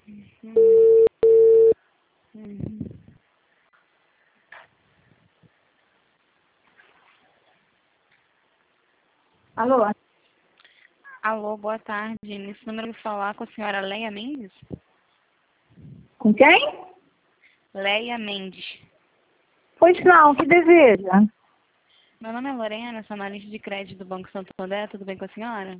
Alô? Alô, boa tarde. Nesse número eu vou falar com a senhora Leia Mendes? Com quem? Leia Mendes. Pois não, o que deseja? Meu nome é Lorena, sou analista de crédito do Banco Santander. Tudo bem com a senhora?